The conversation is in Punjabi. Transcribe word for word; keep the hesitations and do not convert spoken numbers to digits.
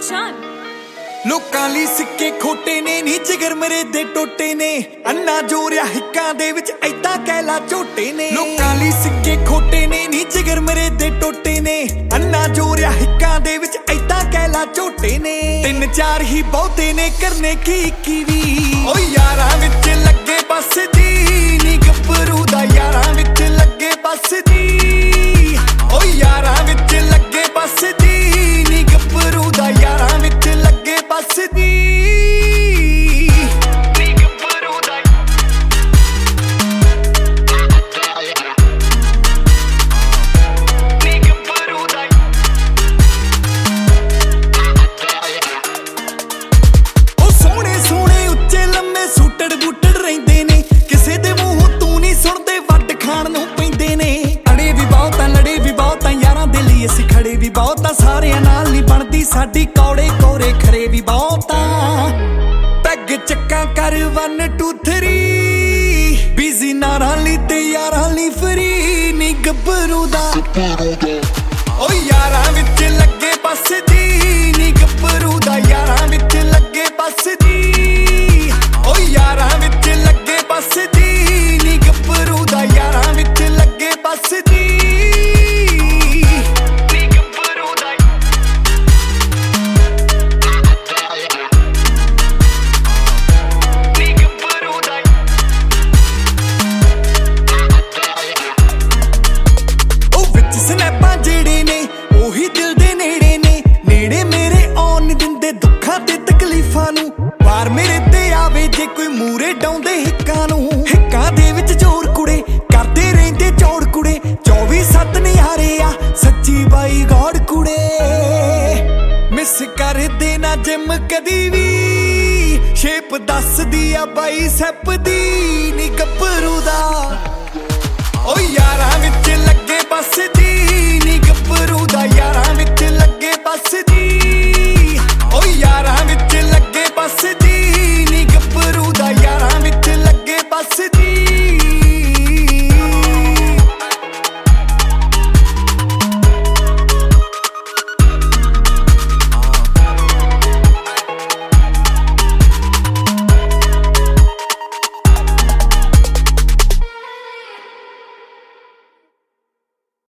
गुलशान। ਲੋਕਾਂ ਲਈ ਸਿੱਕੇ ਖੋਟੇ ਨੇ ਨੀ ਜਿਗਰ ਮਰੇ ਦੇ ਟੋਟੇ ਨੇ ਅੰਨਾ ਜੋਰਿਆ ਹਿੱਕਾਂ ਦੇ ਵਿੱਚ ਐਦਾਂ ਕਹਿਲਾ ਝੋਟੇ ਨੇ ਲੋਕਾਂ ਲਈ ਸਿੱਕੇ ਖੋਟੇ ਨੇ ਨੀ ਜਿਗਰ ਮਰੇ ਦੇ ਟੋਟੇ ਨੇ ਅੰਨਾ ਜੋਰਿਆ ਹਿੱਕਾਂ ਦੇ ਵਿੱਚ ਐਦਾਂ ਕਹਿਲਾ ਝੋਟੇ ਨੇ ਤਿੰਨ ਚਾਰ ਹੀ ਬਹੁਤੇ ਨੇ ਕਰਨੇ ਕੀ ਕੀ ਵੀ ਓ ਯਾਰਾਂ ਵਿੱਚ ਲੱਗੇ ਬਸ ਦੀ ਨੀ ਗੱਭਰੂ ਦਾ ਯਾਰਾਂ ਵਿੱਚ ਲੱਗੇ ਬਸ ਦੀ ਓ ਯਾਰਾਂ ਵਿੱਚ ਲੱਗੇ ਬਸ ਦੀ ਨੀ ਗੱਭਰੂ ਦਾ ਯਾਰਾਂ ਵਿੱਚ ਲੱਗੇ ਬਸ ਦੀ ਅਸੀਂ ਖੜੇ ਵੀ ਬਹੁਤਾ ਸਾਰਿਆਂ ਨਾਲ ਨਹੀਂ ਬਣਦੀ ਸਾਡੀ ਕੌੜੇ ਕੋਰੇ ਖਰੇ ਵੀ ਬਹੁਤਾ ਪੈਗ ਚੱਕਾਂ ਕਰ one two three ਬਿਜ਼ੀ ਨਾਰਾਂ ਲਈ ਤੇ ਯਾਰਾਂ ਲਈ ਫਰੀ ਨੀ ਗੱਭਰੂ ਦਾ ਓ ਯਾਰਾਂ ਵਿੱਚ ਲੱਗੇ ਬਸ ਦੀ ਨੀ ਗੱਭਰੂ ਦਾ ਯਾਰਾਂ ਵਿੱਚ ਲੱਗੇ ਬਸ ਦੀ ਓ ਯਾਰਾਂ ਵਿੱਚ ਲੱਗੇ ਬਸ ਦੀ ਨੀ ਗੱਭਰੂ ਦਾ ਯਾਰਾਂ ਵਿੱਚ ਲੱਗੇ ਬਸ ਦੀ ਸਨੈਪਾਂ ਜਿਹੜੇ ਨੇ ਉਹੀ ਦਿਲ ਦੇ ਨੇੜੇ ਨੇ ਨੇੜੇ ਮੇਰੇ ਆਉਣ ਨੀ ਦਿੰਦੇ ਦੁੱਖਾਂ ਤੇ ਤਕਲੀਫਾਂ ਨੂੰ ਵਾਰ ਮੇਰੇ ਤੇ ਆਵੇ ਜੇ ਕੋਈ ਮੂਰੇ ਡਾਉਂਦੇ ਹਿੱਕਾਂ ਨੂੰ ਹਿੱਕਾਂ ਦੇ ਵਿੱਚ ਜ਼ੋਰ ਕੁੜੇ ਕਰਦੇ ਰਹਿੰਦੇ ਚੌੜ ਕੁੜੇ ਚੌਵੀ ਸੱਤ ਨਿਹਾਰੇ ਆ ਸੱਚੀ ਬਾਈ ਗੋਡ ਕੁੜੇ ਮਿਸ ਕਰਦੇ ਨਾ ਜਿਮ ਕਦੀ ਵੀ ਸ਼ੇਪ ਦੱਸਦੀ ਆ ਬਾਈ ਸੈਪ ਦੀ ਨੀ ਗੱਭਰੂ ਦਾ ਓ ਯਾਰਾਂ ਵਿੱਚ ਲੱਗੇ ਬਸ ਦੀ ਨੀ ਗੱਭਰੂ ਦਾ ਯਾਰਾਂ ਵਿੱਚ